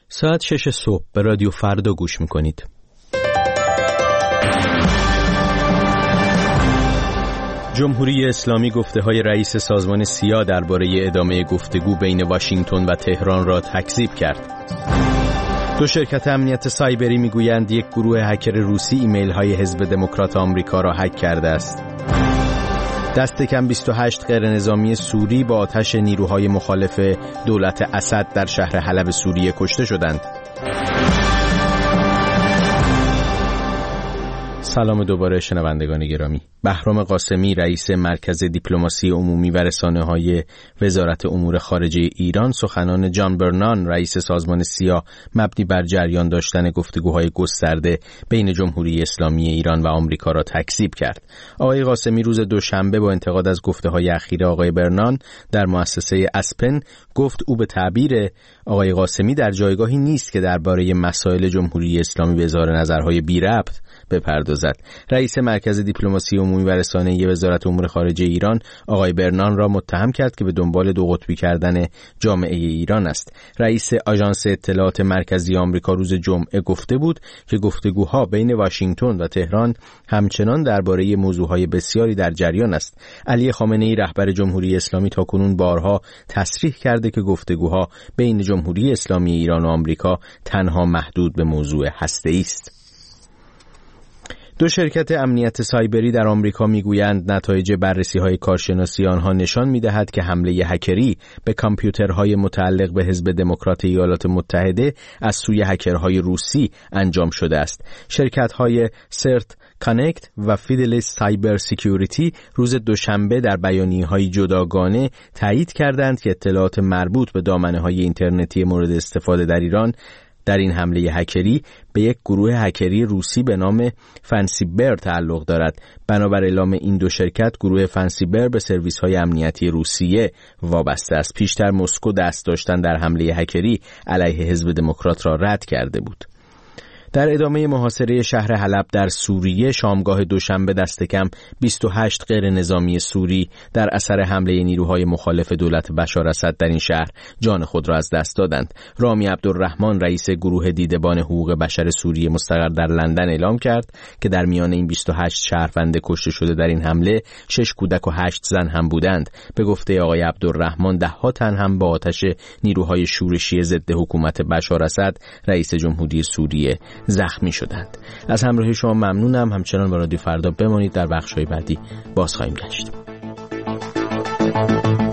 ساعت 6 صبح به رادیو فردا گوش میکنید. جمهوری اسلامی گفته‌های رئیس سازمان سیا درباره ادامه گفتگو بین واشنگتن و تهران را تکذیب کرد. دو شرکت امنیت سایبری میگویند یک گروه هکر روسی ایمیل‌های حزب دموکرات آمریکا را هک کرده است. دست کم 28 غیرنظامی سوری با آتش نیروهای مخالف دولت اسد در شهر حلب سوریه کشته شدند. سلام دوباره شنوندگان گرامی. بهرام قاسمی رئیس مرکز دیپلماسی عمومی و رسانه‌های وزارت امور خارجه ایران سخنان جان برنان رئیس سازمان سیا مبنی بر جریان داشتن گفتگوهای گسترده بین جمهوری اسلامی ایران و آمریکا را تکذیب کرد. آقای قاسمی روز دوشنبه با انتقاد از گفته‌های اخیر آقای برنان در مؤسسه اسپن گفت او به تعبیر آقای قاسمی در جایگاهی نیست که درباره مسائل جمهوری اسلامی به اظهار نظرهای بی ربط بپردازد. رئیس مرکز دیپلماسی عمومی و رسانه‌ای وزارت امور خارجه ایران آقای برنان را متهم کرد که به دنبال دو قطبی کردن جامعه ایران است. رئیس آژانس اطلاعات مرکزی آمریکا روز جمعه گفته بود که گفتگوها بین واشنگتن و تهران همچنان درباره موضوعهای بسیاری در جریان است. علی خامنه‌ای رهبر جمهوری اسلامی تاکنون بارها تصریح کرده که گفتگوها بین جمهوری اسلامی ایران و آمریکا تنها محدود به موضوع هسته‌ای است. دو شرکت امنیت سایبری در آمریکا میگویند نتایج بررسی‌های کارشناسی آنها نشان می‌دهد که حمله هکری به کامپیوترهای متعلق به حزب دموکرات ایالات متحده از سوی هکرهای روسی انجام شده است. شرکت‌های سرت کانکت و فیدلیس سایبر سکیوریتی روز دوشنبه در بیانیه‌های جداگانه تایید کردند که اطلاعات مربوط به دامنه‌های اینترنتی مورد استفاده در ایران در این حمله هکری به یک گروه هکری روسی به نام فنسیبر تعلق دارد. بنابر اعلام این دو شرکت، گروه فنسیبر به سرویس‌های امنیتی روسیه وابسته است. پیشتر مسکو دست داشتن در حمله هکری علیه حزب دموکرات را رد کرده بود. در ادامه محاصره شهر حلب در سوریه شامگاه دوشنبه دست کم 28 غیر نظامی سوری در اثر حمله نیروهای مخالف دولت بشار اسد در این شهر جان خود را از دست دادند. رامی عبدالرحمن رئیس گروه دیدبان حقوق بشر سوریه مستقر در لندن اعلام کرد که در میان این 28 شهروند کشته شده در این حمله 6 کودک و 8 زن هم بودند. به گفته آقای عبدالرحمن ده‌ها تن هم با آتش نیروهای شورشی ضد حکومت بشار اسد رئیس جمهوری سوریه زخمی شدند. از همراهی شما ممنونم. همچنان با رادیو فردا بمانید. در بخش‌های بعدی باز خواهیم گشت.